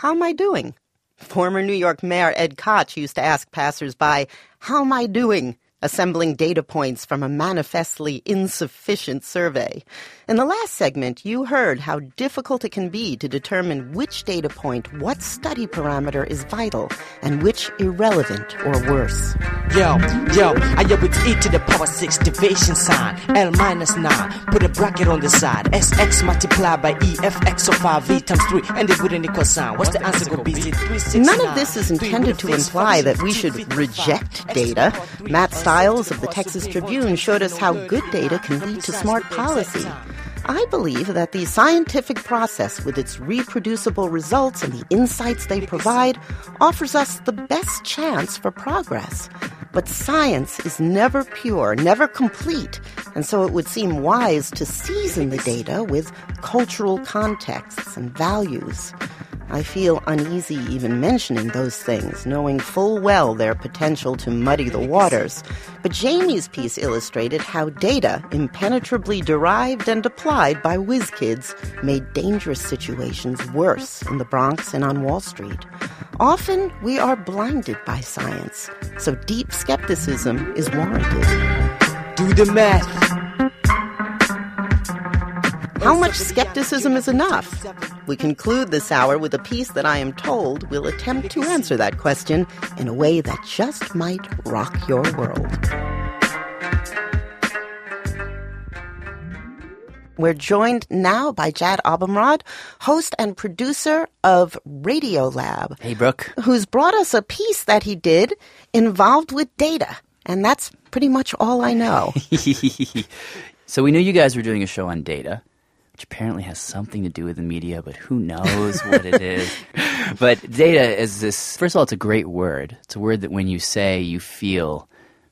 how am I doing? Former New York Mayor Ed Koch used to ask passersby, how am I doing? Assembling data points from a manifestly insufficient survey. In the last segment, you heard how difficult it can be to determine which data point, what study parameter is vital, and which irrelevant or worse. I with E to the power 6 division sign, L minus 9, put a bracket on the side, SX multiplied by E, FX of 5V times 3, and it with an equal sign. What's the answer going to be? None of this is intended to imply that we should reject data. Matt Stiles of the Texas Tribune showed us how good data can lead to smart policy. I believe that the scientific process, with its reproducible results and the insights they provide, offers us the best chance for progress. But science is never pure, never complete, and so it would seem wise to season the data with cultural contexts and values. I feel uneasy even mentioning those things, knowing full well their potential to muddy the waters. But Jamie's piece illustrated how data, impenetrably derived and applied by whiz kids, made dangerous situations worse in the Bronx and on Wall Street. Often, we are blinded by science, so deep skepticism is warranted. Do the math. How much skepticism is enough? We conclude this hour with a piece that I am told will attempt to answer that question in a way that just might rock your world. We're joined now by Jad Abumrad, host and producer of Radiolab. Hey, Brooke. Who's brought us a piece that he did involved with data. And that's pretty much all I know. So we knew you guys were doing a show on data, which apparently has something to do with the media, but who knows what it is. But data is this, first of all, it's a great word. It's a word that when you say, you feel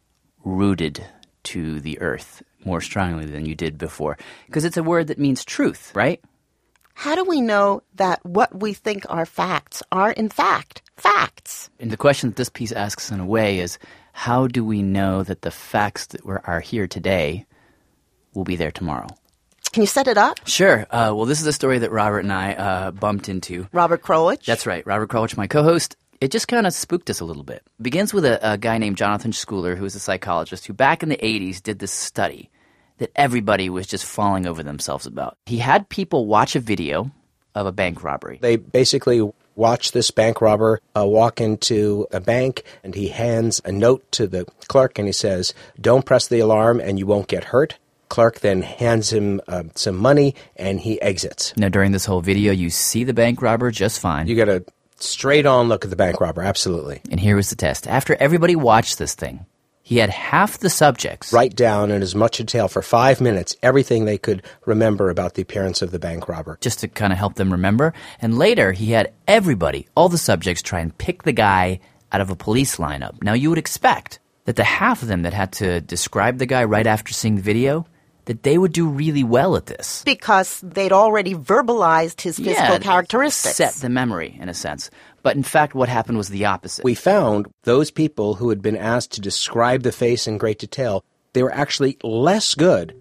rooted to the earth more strongly than you did before. Because it's a word that means truth, right? How do we know that what we think are facts are, in fact, facts? And the question that this piece asks in a way is, how do we know that the facts that are here today will be there tomorrow? Can you set it up? Sure. Well, this is a story that Robert and I bumped into. Robert Krulwich? That's right. Robert Krulwich, my co-host. It just kind of spooked us a little bit. It begins with a guy named Jonathan Schooler, who is a psychologist, who back in the 80s did this study that everybody was just falling over themselves about. He had people watch a video of a bank robbery. They basically watch this bank robber walk into a bank, and he hands a note to the clerk, and he says, "Don't press the alarm and you won't get hurt." Clerk then hands him some money, and he exits. Now, during this whole video, you see the bank robber just fine. You get a straight-on look at the bank robber, absolutely. And here was the test. After everybody watched this thing, he had half the subjects write down in as much detail for 5 minutes everything they could remember about the appearance of the bank robber. Just to kind of help them remember. And later, he had everybody, all the subjects, try and pick the guy out of a police lineup. Now, you would expect that the half of them that had to describe the guy right after seeing the video, that they would do really well at this. Because they'd already verbalized his physical characteristics. Set the memory, in a sense. But in fact, what happened was the opposite. We found those people who had been asked to describe the face in great detail, they were actually less good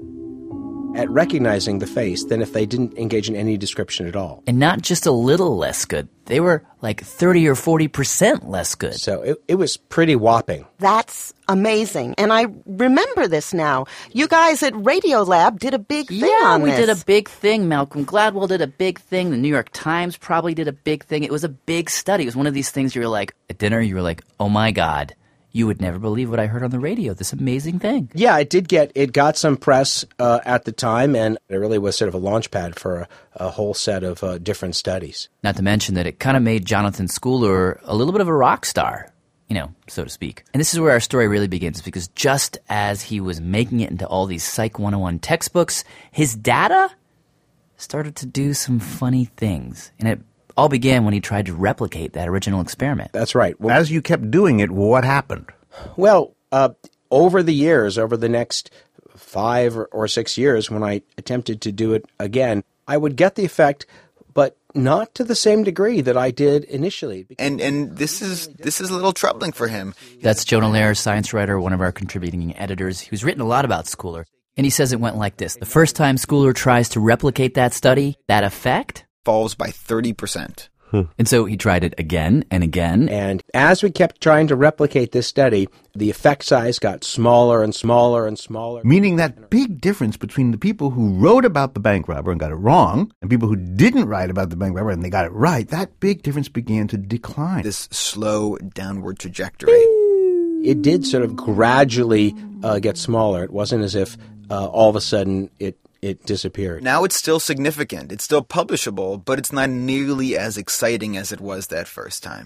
at recognizing the face than if they didn't engage in any description at all. And not just a little less good. They were like 30 or 40% less good. So it was pretty whopping. That's amazing. And I remember this now. You guys at Radiolab did a big thing on this. Yeah, we did a big thing. Malcolm Gladwell did a big thing. The New York Times probably did a big thing. It was a big study. It was one of these things you were like, at dinner, you were like, oh my God. You would never believe what I heard on the radio, this amazing thing. Yeah, it got some press at the time, and it really was sort of a launch pad for a whole set of different studies. Not to mention that it kind of made Jonathan Schooler a little bit of a rock star, so to speak. And this is where our story really begins, because just as he was making it into all these Psych 101 textbooks, his data started to do some funny things. And it all began when he tried to replicate that original experiment. That's right. Well, as you kept doing it, what happened? Well, over the next 5 or 6 years, when I attempted to do it again, I would get the effect, but not to the same degree that I did initially. And this is a little troubling for him. That's Jonah Lehrer, science writer, one of our contributing editors, who's written a lot about Schooler. And he says it went like this. The first time Schooler tries to replicate that study, that effect falls by 30%. And so he tried it again and again. And as we kept trying to replicate this study, the effect size got smaller and smaller and smaller. Meaning that big difference between the people who wrote about the bank robber and got it wrong and people who didn't write about the bank robber and they got it right, that big difference began to decline. This slow downward trajectory. It did sort of gradually get smaller. It wasn't as if all of a sudden it disappeared. Now it's still significant. It's still publishable, but it's not nearly as exciting as it was that first time.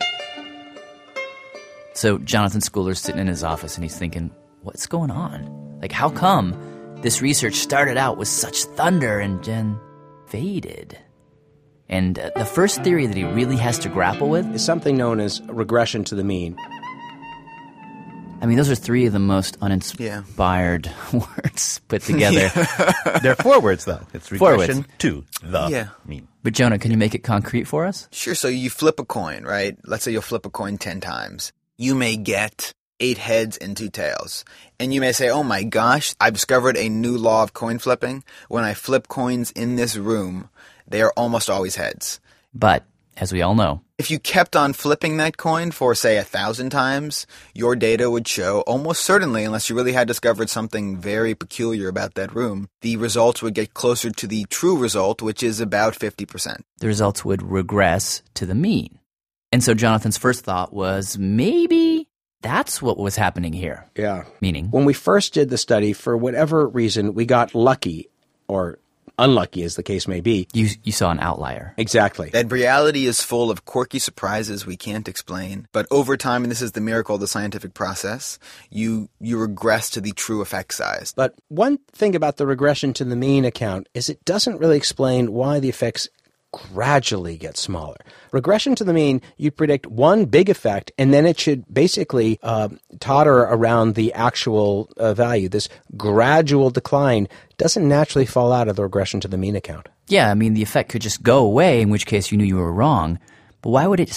So Jonathan Schooler's sitting in his office and he's thinking, what's going on? Like, how come this research started out with such thunder and then faded? And the first theory that he really has to grapple with Is something known as regression to the mean. I mean, those are three of the most uninspired words put together. There are 4 words, though. It's Four regression words. to the mean. But Jonah, can you make it concrete for us? Sure, so you flip a coin, right? Let's say you'll flip a coin 10 times. You may get 8 heads and 2 tails. And you may say, oh my gosh, I've discovered a new law of coin flipping. When I flip coins in this room, they are almost always heads. But, as we all know, If you kept on flipping that coin for, say, 1,000 times, your data would show almost certainly, unless you really had discovered something very peculiar about that room, the results would get closer to the true result, which is about 50%. the results would regress to the mean. And so Jonathan's first thought was, maybe that's what was happening here. Yeah. Meaning? When we first did the study, for whatever reason, we got lucky, or unlucky as the case may be. You saw an outlier. Exactly. That reality is full of quirky surprises we can't explain. But over time, and this is the miracle of the scientific process, you regress to the true effect size. But one thing about the regression to the mean account is it doesn't really explain why the effects gradually get smaller. Regression to the mean, you predict one big effect, and then it should basically totter around the actual value. This gradual decline doesn't naturally fall out of the regression to the mean account. Yeah, I mean, the effect could just go away, in which case you knew you were wrong. But why would it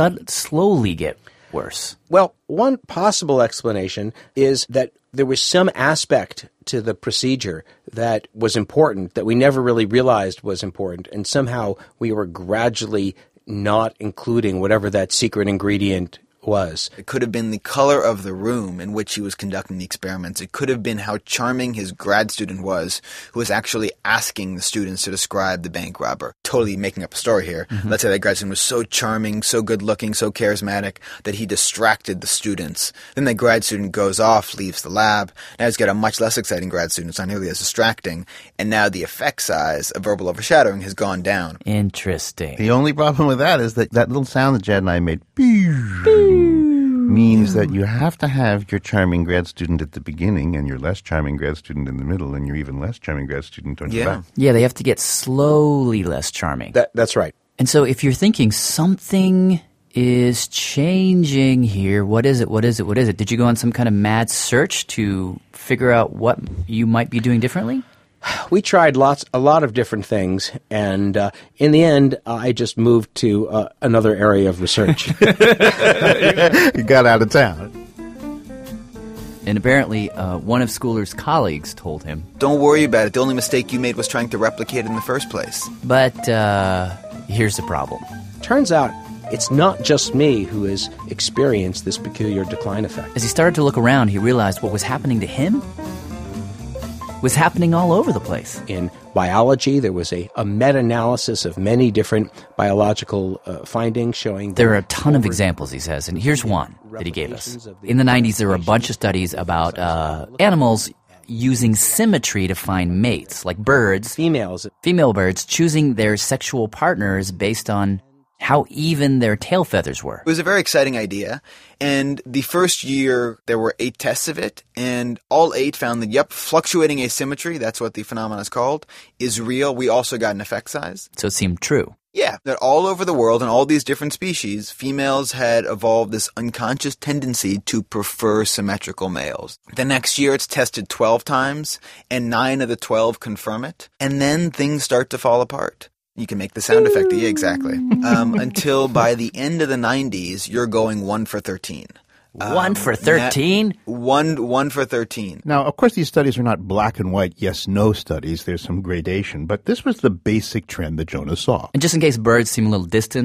slowly get worse? Well, one possible explanation is that there was some aspect to the procedure that was important that we never really realized was important, and somehow we were gradually not including whatever that secret ingredient was. It could have been the color of the room in which he was conducting the experiments. It could have been how charming his grad student was, who was actually asking the students to describe the bank robber. Totally making up a story here. Let's say that grad student was so charming, so good-looking, so charismatic that he distracted the students. Then that grad student goes off, leaves the lab. Now he's got a much less exciting grad student. It's not nearly as distracting. And now the effect size of verbal overshadowing has gone down. Interesting. The only problem with that is that little sound that Jed and I made means that you have to have your charming grad student at the beginning and your less charming grad student in the middle and your even less charming grad student on your back. Yeah, they have to get slowly less charming. That's right. And so if you're thinking something is changing here, what is it? What is it? What is it? Did you go on some kind of mad search to figure out what you might be doing differently? We tried a lot of different things, and in the end, I just moved to another area of research. You got out of town. And apparently, one of Schooler's colleagues told him. Don't worry about it. The only mistake you made was trying to replicate it in the first place. But here's the problem. Turns out, it's not just me who has experienced this peculiar decline effect. As he started to look around, he realized what was happening to him was happening all over the place. In biology, there was a meta-analysis of many different biological findings showing... There are a ton of examples, he says, and here's one that he gave us. In the 90s, there were a bunch of studies about animals using symmetry to find mates, like birds. Female birds choosing their sexual partners based on how even their tail feathers were. It was a very exciting idea, and the first year there were 8 tests of it, and all 8 found that, yep, fluctuating asymmetry, that's what the phenomenon is called, is real. We also got an effect size. So it seemed true. Yeah, that all over the world, in all these different species, females had evolved this unconscious tendency to prefer symmetrical males. The next year it's tested 12 times, and 9 of the 12 confirm it, and then things start to fall apart. You can make the sound effect. Yeah, exactly. Until by the end of the 90s, you're going 1 for 13. 1 for 13? One for 13. Now, of course, these studies are not black and white yes-no studies. There's some gradation. But this was the basic trend that Jonah saw. And just in case birds seem a little distant,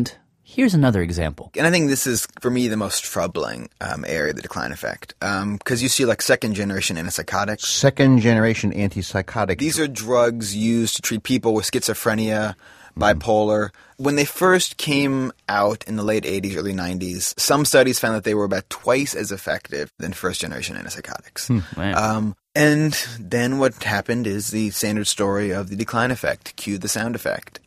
Here's another example. And I think this is, for me, the most troubling area of the decline effect. Because you see like second-generation antipsychotics. Second-generation antipsychotics. These are drugs used to treat people with schizophrenia, bipolar. When they first came out in the late 80s, early 90s, some studies found that they were about twice as effective than first-generation antipsychotics. Wow. And then what happened is the standard story of the decline effect. Cue the sound effect,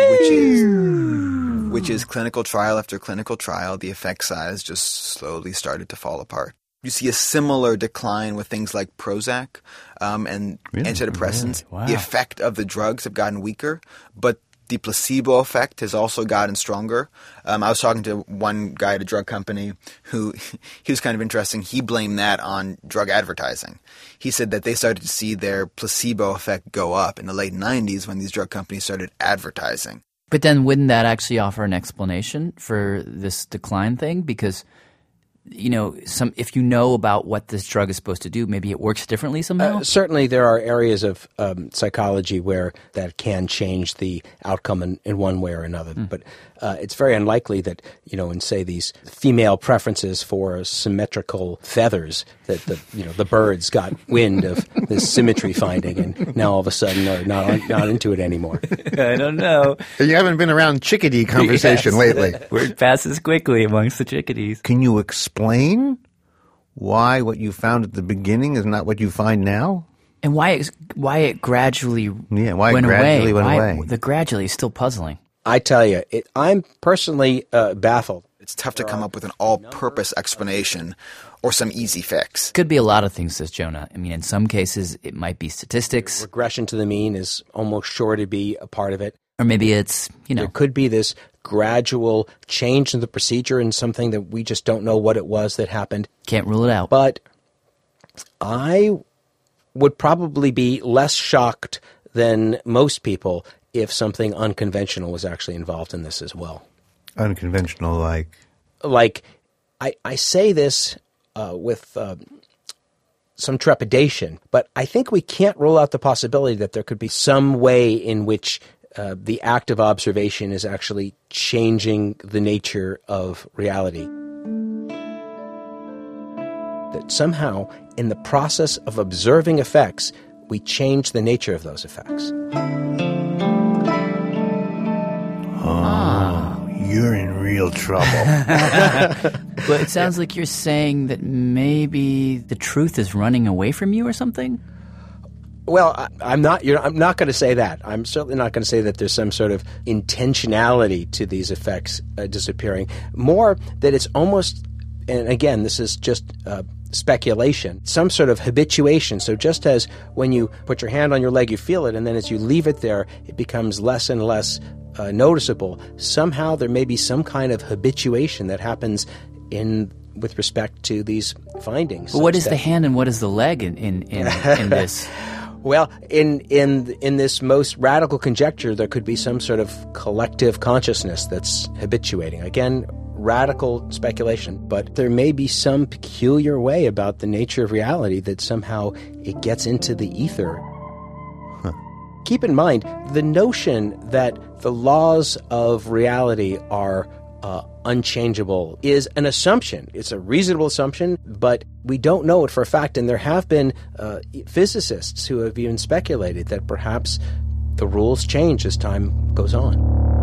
which is clinical trial after clinical trial. The effect size just slowly started to fall apart. You see a similar decline with things like Prozac and antidepressants. Wow. The effect of the drugs have gotten weaker, but the placebo effect has also gotten stronger. I was talking to one guy at a drug company who he was kind of interesting. He blamed that on drug advertising. He said that they started to see their placebo effect go up in the late 90s when these drug companies started advertising. But then wouldn't that actually offer an explanation for this decline thing? Because, you know, if you know about what this drug is supposed to do, maybe it works differently somehow? Certainly there are areas of psychology where that can change the outcome in one way or another. But it's very unlikely that, you know, in, say, these female preferences for symmetrical feathers, that the birds got wind of this symmetry finding and now all of a sudden are not into it anymore. I don't know. You haven't been around chickadee conversation lately. Word passes quickly amongst the chickadees. Can you explain why what you found at the beginning is not what you find now? And why it gradually went away. The gradually is still puzzling. I tell you, I'm personally baffled. It's tough to come up with an all-purpose explanation or some easy fix. Could be a lot of things, says Jonah. I mean, in some cases, it might be statistics. Regression to the mean is almost sure to be a part of it. Or maybe it's, There could be this gradual change in the procedure and something that we just don't know what it was that happened. Can't rule it out. But I would probably be less shocked than most people if something unconventional was actually involved in this as well. Unconventional, like? Like, I say this with some trepidation, but I think we can't rule out the possibility that there could be some way in which the act of observation is actually changing the nature of reality. That somehow, in the process of observing effects, we change the nature of those effects. You're in real trouble. But it sounds like you're saying that maybe the truth is running away from you or something? Well, I'm not going to say that. I'm certainly not going to say that there's some sort of intentionality to these effects disappearing. More that it's almost, and again, this is just speculation, some sort of habituation. So just as when you put your hand on your leg, you feel it, and then as you leave it there, it becomes less and less noticeable. Somehow there may be some kind of habituation that happens with respect to these findings. But what is the hand and what is the leg in this? Well, in this most radical conjecture, there could be some sort of collective consciousness that's habituating. Again, radical speculation, but there may be some peculiar way about the nature of reality that somehow it gets into the ether. Keep in mind, the notion that the laws of reality are unchangeable is an assumption. It's a reasonable assumption, but we don't know it for a fact. And there have been physicists who have even speculated that perhaps the rules change as time goes on.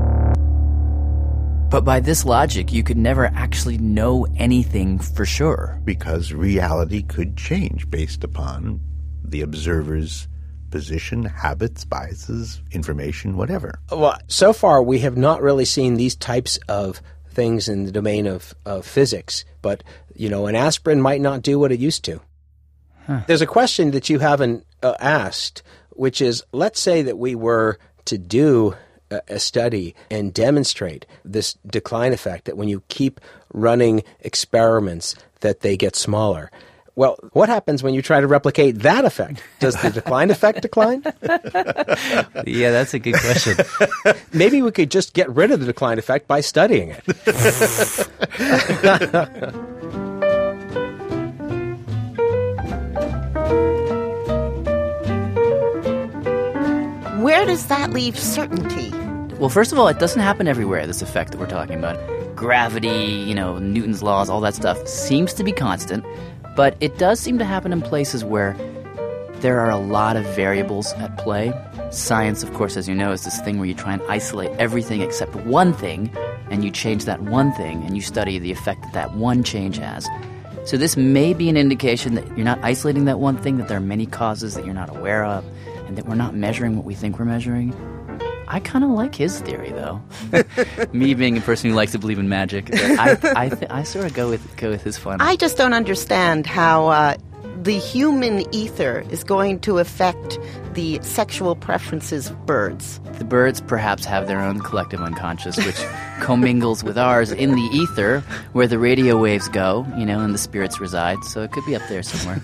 But by this logic, you could never actually know anything for sure. Because reality could change based upon the observer's position, habits, biases, information, whatever. Well, so far we have not really seen these types of things in the domain of physics, but, an aspirin might not do what it used to. There's a question that you haven't asked, which is, let's say that we were to do a study and demonstrate this decline effect, that when you keep running experiments that they get smaller. Well, what happens when you try to replicate that effect? Does the decline effect decline? Yeah, that's a good question. Maybe we could just get rid of the decline effect by studying it. Where does that leave certainty? Well, first of all, it doesn't happen everywhere, this effect that we're talking about. Gravity, Newton's laws, all that stuff seems to be constant, but it does seem to happen in places where there are a lot of variables at play. Science, of course, as you know, is this thing where you try and isolate everything except one thing, and you change that one thing, and you study the effect that that one change has. So this may be an indication that you're not isolating that one thing, that there are many causes that you're not aware of, and that we're not measuring what we think we're measuring. I kind of like his theory, though. Me being a person who likes to believe in magic, I sort of go with his fun. I just don't understand how the human ether is going to affect the sexual preferences of birds. The birds perhaps have their own collective unconscious, which commingles with ours in the ether, where the radio waves go, and the spirits reside. So it could be up there somewhere.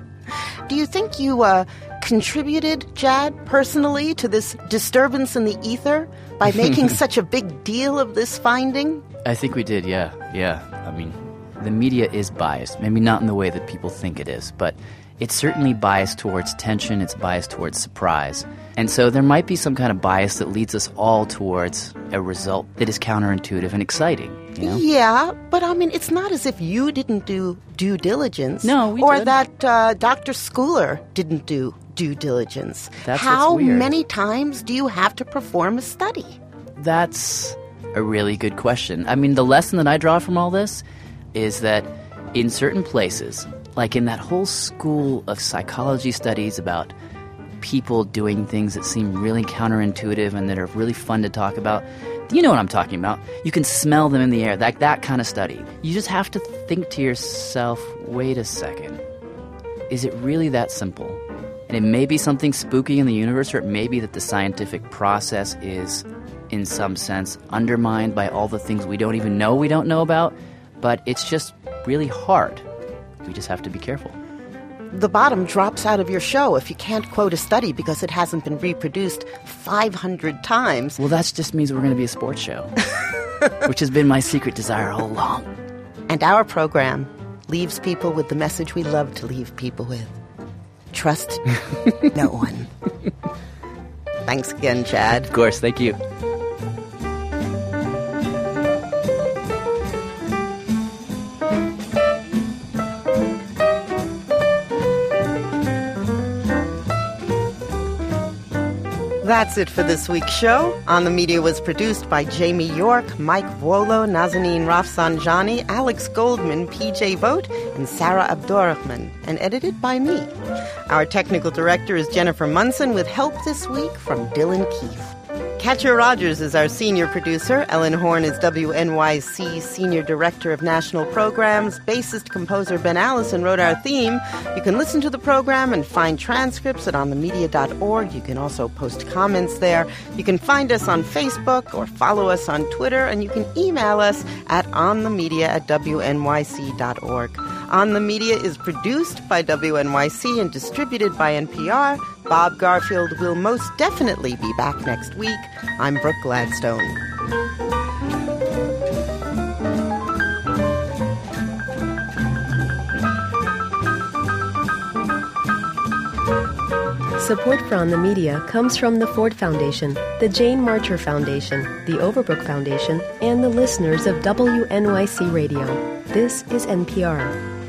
Do you think you contributed, Jad, personally, to this disturbance in the ether by making such a big deal of this finding? I think we did, yeah. I mean, the media is biased. Maybe not in the way that people think it is, but it's certainly biased towards tension. It's biased towards surprise. And so there might be some kind of bias that leads us all towards a result that is counterintuitive and exciting. Yeah, but I mean, it's not as if you didn't do due diligence. No, we or did. that Dr. Schooler didn't do due diligence. That's How what's weird. many times do you have to perform a study? That's a really good question. I mean, the lesson that I draw from all this is that in certain places, like in that whole school of psychology studies about people doing things that seem really counterintuitive and that are really fun to talk about, you know what I'm talking about. You can smell them in the air, that kind of study. You just have to think to yourself, wait a second, is it really that simple? And it may be something spooky in the universe, or it may be that the scientific process is, in some sense, undermined by all the things we don't even know we don't know about, but it's just really hard. We just have to be careful. The bottom drops out of your show if you can't quote a study because it hasn't been reproduced 500 times. Well, that just means we're going to be a sports show, which has been my secret desire all along. And our program leaves people with the message we love to leave people with. Trust no one. Thanks again, Chad. Of course, thank you. That's it for this week's show. On the Media was produced by Jamie York, Mike Vuolo, Nazanin Rafsanjani, Alex Goldman, PJ Vogt, and Sarah Abdurrahman, and edited by me. Our technical director is Jennifer Munson, with help this week from Dylan Keefe. Katja Rogers is our senior producer. Ellen Horn is WNYC Senior Director of National Programs. Bassist-composer Ben Allison wrote our theme. You can listen to the program and find transcripts at onthemedia.org. You can also post comments there. You can find us on Facebook or follow us on Twitter, and you can email us at onthemedia@wnyc.org. On the Media is produced by WNYC and distributed by NPR. Bob Garfield will most definitely be back next week. I'm Brooke Gladstone. Support for On the Media comes from the Ford Foundation, the Jane Marcher Foundation, the Overbrook Foundation, and the listeners of WNYC Radio. This is NPR.